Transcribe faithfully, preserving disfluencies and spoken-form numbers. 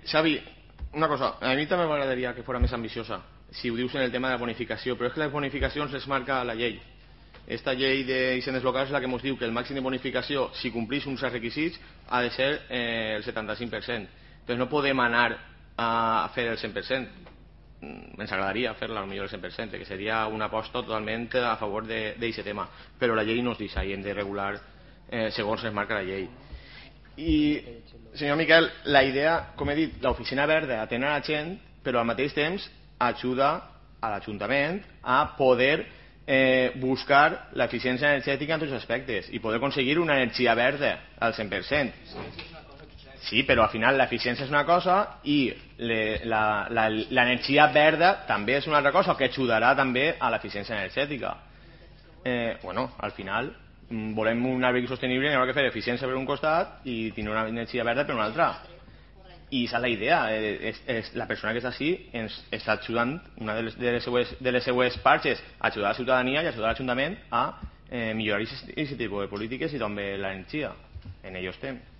Xavi, una cosa, a mi també m'agradaria que fos més ambiciosa, si ho dius en el tema de la bonificació, però és que les bonificacions les marca la llei. Esta llei d'hisendes locals és la que ens diu que el màxim de bonificació, si complís uns requisits, ha de ser eh, el setanta-cinc per cent. Entonces no podem anar a fer el cent per cent. Ens agradaria fer-la potser el cent per cent, que seria una aposta totalment a favor d'aquest tema, però la llei no ens deixa i hem de regular eh, segons es marca la llei. I, senyor Miquel, la idea, com he dit, l'oficina verda atén a la gent, però al mateix temps ajuda a l'Ajuntament a poder eh, buscar l'eficiència energètica en tots els aspectes i poder aconseguir una energia verda al cent per cent. Sí, però al final l'eficiència és una cosa i l'energia verda també és una altra cosa que ajudarà també a l'eficiència energètica. Eh, bueno, al final volem un àmbit sostenible i haurà que fer eficiència per un costat i tenir una energia verda per un altre. I aquesta és la idea. Eh, és, és, la persona que està així ens està ajudant, una de les, de les, seues, de les seues parts és ajudar a la ciutadania i ajudar l'Ajuntament a eh, millorar aquest tipus de polítiques i també l'energia. En ello estem.